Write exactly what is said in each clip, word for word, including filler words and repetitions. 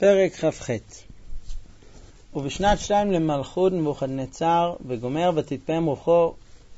פרק כ"ח. ובשנת שתיים למלכות נבוכדנצר וגומר ותתפעם רוחו,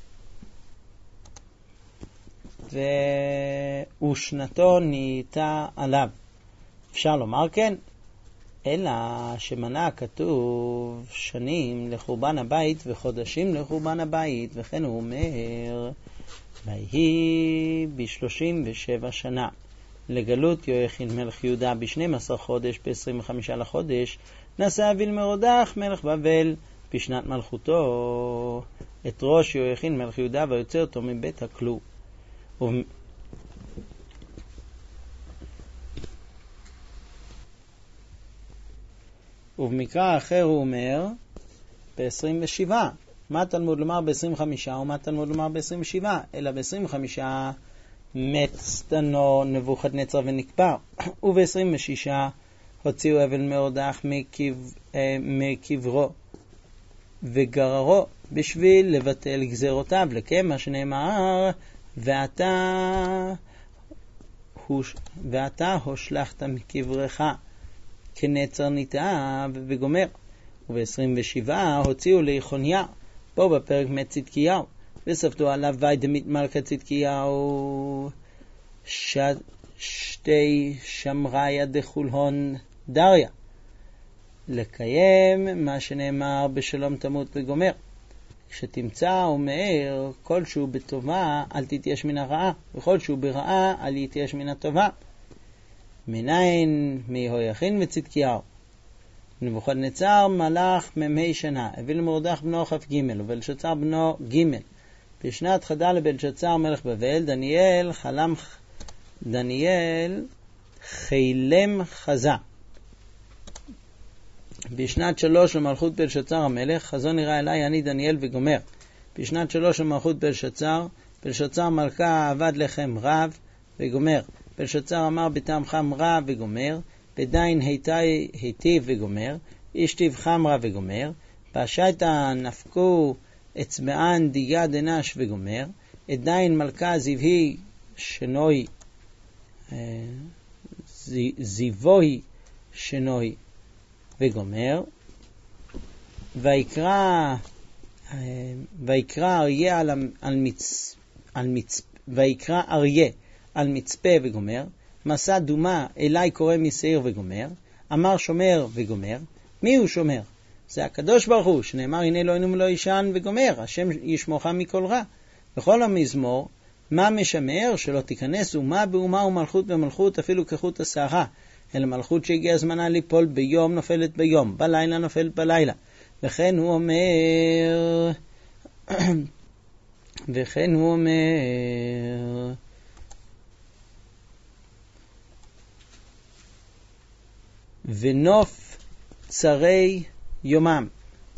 ושנתו נהייתה עליו. אפשר לומר כן, אלא שמנה כתוב שנים לחורבן הבית וחודשים לחורבן הבית, וכן הוא אומר ויהי בשלושים ושבע שנה לגלות יהויכין מלך יהודה ב-שנים עשר חודש ב-עשרים וחמישה לחודש נשא אבילמרודך מלך בבל בשנת מלכותו את ראש יהויכין מלך יהודה ויוצא אותו מבית הכלוא. וב... ובמקרא אחר הוא אומר ב-עשרים ושבע. מה תלמוד לומר ב-עשרים וחמש ומה תלמוד לומר ב-עשרים ושבע? אלא ב-עשרים וחמש מת סתנו נבוכדנצר ונקבר, וב-עשרים ושש הוציאו אבילמרודך מקברו וגררו בשביל לבטל גזרותיו, לכמה שנאמר ואתה ואתה הושלכת מקברך כנצר ניטע וגומר. וב-עשרים ושבע הוציאו ליחוניה, פה בפרק מת צדקיהו, וספתו עליו ויידמית מלכה צדקיהו ש... שתי שמריה דחולהון דריה, לקיים מה שנאמר בשלום תמות וגומר. כשתמצא ומאר כל שהוא בטובה אל תתייש מן הרעה, וכל שהוא ברעה אל יתייש מן הטובה. מניין מיהויכין וצדקיהו נבוכדנצר מלך ממי שנה, אבילמרודך בנו כ"ג ובלשצר בנו ג'. בשנת חדל לבלשצר מלך בבל דניאל חלם דניאל חילם חזה. בשנת שלוש למלכות בלשצר המלך חזו נראה אליי אני דניאל וגומר. בשנת שלוש למלכות בלשצר בלשצר מלכה עבד לחם רב וגומר. בלשצר אמר בטעם חם רע וגומר, בדין היטיב וגומר, אשתיב חמרה וגומר, פשטה נפקו אצבען דיגה דנש וגומר, עדיין מלכה זיוהי שנוי זיבוי שנוי וגומר. ויקרא ויקרא אריה על, על מצ על מצ ויקרא אריה על מצפה וגומר, מסע דומה אליי קורא מסעיר וגומר, אמר שומר וגומר. מי הוא שומר? זה הקדוש ברוך הוא, שנאמר הנה אלוהינו מלא ישן וגומר, השם ישמורך מכל רע. בכל המזמור מה משמר? שלא תיכנס אומה באומה ומלכות במלכות אפילו כחוט השערה, אלא מלכות שהגיע זמנה ליפול ביום נופלת ביום, בלילה נופלת בלילה. וכן הוא אומר וכן הוא אומר ונוף צרי יומם.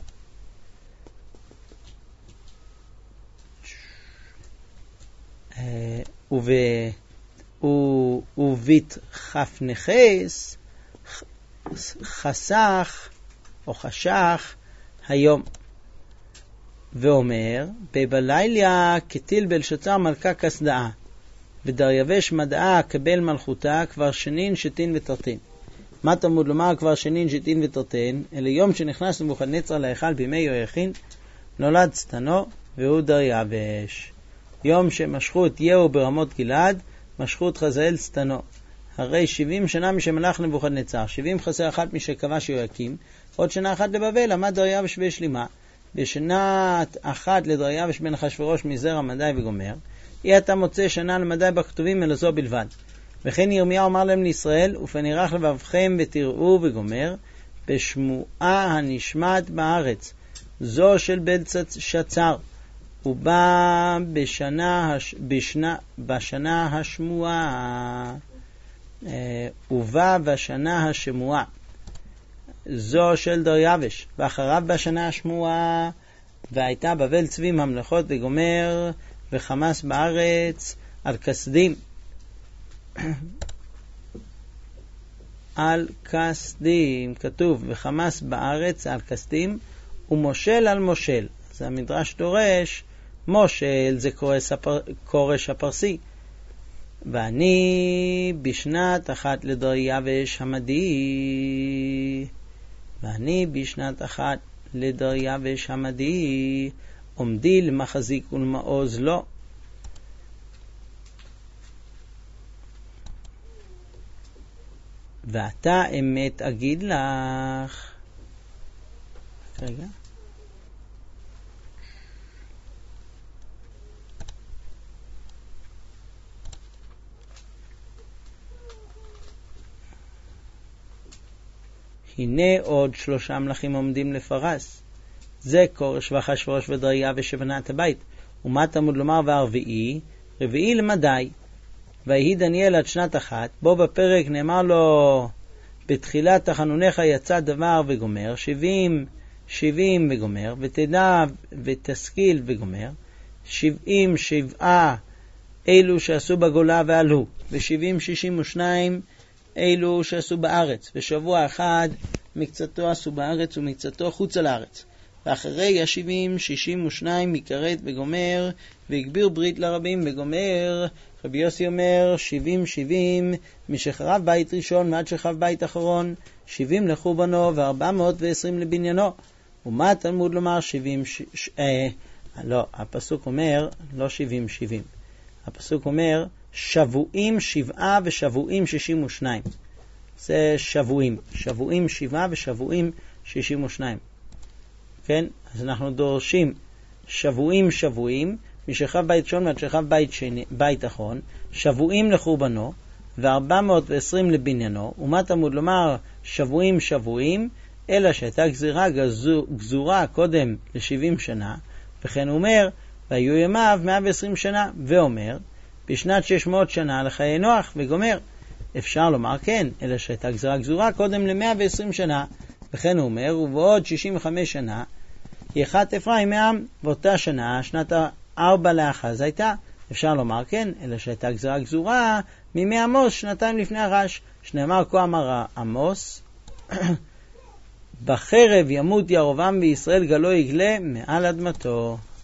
ובית חף נחס חסך או חשך היום. ואומר בבלילה כתיל בלשצר מלכה כסדאה ודריווש מדעה קבל מלכותה כבר שנין שתין ותרתין. מה תלמוד לומר כבר שנין שתין ותרתין? אלה יום שנכנס נבוכדנצר להיכל בימי יהויכין נולד סתנו והוא דריווש. יום שמשכו את יהו ברמות גלעד משכו את חזאל סתנו. הרי שבעים שנה משמלך נבוכדנצר, שבעים חסר אחת משכבש יהויקים, עוד שנה אחת לבבל עמד דריווש והשלימה. בשנת אחת לדריווש בן אחשוורוש מזרע מדי וגומר, אי אתה מוצא שנה למדי בכתובים אלא זו בלבד. וכן ירמיה אמר להם לישראל, ופנירך לבבכם ותראו וגומר, בשמועה הנשמעת בארץ, זו של בלשצר, ובא בשנה, הש... בשנה, בשנה השמועה, ובא בשנה השמועה, זו של דריווש, ואחריו בשנה השמועה, והייתה בבל צבי ממלכות וגומר, וחמס בארץ על כסדים. על כסדים, כתוב וחמס בארץ על כסדים ומושל על מושל. אז המדרש דורש מושל זה קורש, הפר... קורש הפרסי, ואני בשנת אחת לדריווש המדי, ואני בשנת אחת לדריווש המדי, עומדי למחזיק ולמעוז לו. ואתה אמת אגיד לך. רגע. הנה עוד שלושה מלכים עומדים לפרס. זה כורש ואחשוורוש ודריווש שבנת הבית. ומה תלמוד לומר והרביעי? רביעי למדי. ויהי דניאל עד שנת אחת, בו בפרק נאמר לו, בתחילת תחנוניך יצא דבר וגומר, שבעים, שבעים וגומר, ותדע ותשכיל וגומר, שבעים שבעה אלו שעשו בגולה ועלו, ושבעים שישים ושניים אלו שעשו בארץ, ושבוע אחד מקצתו עשו בארץ ומקצתו חוץ על הארץ. ואחרי השבעים שישים ושניים יכרת וגומר, והגביר ברית לרבים וגומר. רבי יוסי אומר, שבעים שבעים משחרב בית ראשון ועד שחרב בית אחרון, שבעים לחורבנו וארבע מאות ועשרים לבניינו. ומה תלמוד לומר שבעים, ש... ש... אה, לא, הפסוק אומר, לא שבעים שבעים. הפסוק אומר, שבועים שבעה ושבועים שישים ושניים. זה שבועים. שבועים שבעה ושבועים שישים ושניים. כן? אז אנחנו דורשים שבועים שבועים, משחרב בית ראשון ועד שחרב בית, שני, בית אחרון, שבועים לחורבנו, ו-ארבע מאות ועשרים לבניינו. ומה תלמוד לומר שבועים שבועים, אלא שהייתה גזירה גזור, גזורה קודם ל-שבעים שנה, וכן הוא אומר, והיו ימיו מאה ועשרים שנה, ואומר, בשנת שש מאות שנה לחיי נוח, וגומר. אפשר לומר כן, אלא שהייתה גזירה גזורה קודם ל-מאה ועשרים שנה, וכן הוא אומר, ובעוד שישים וחמש שנה, יחת אפרים מעם, ואותה שנה, שנת ארבע לאחז הייתה. אפשר לומר כן, אלא שהייתה גזירה גזורה מימי עמוס, שנתיים לפני הרש, שנאמר כה אמר עמוס, בחרב ימות ירבעם וישראל גלו יגלה מעל אדמתו.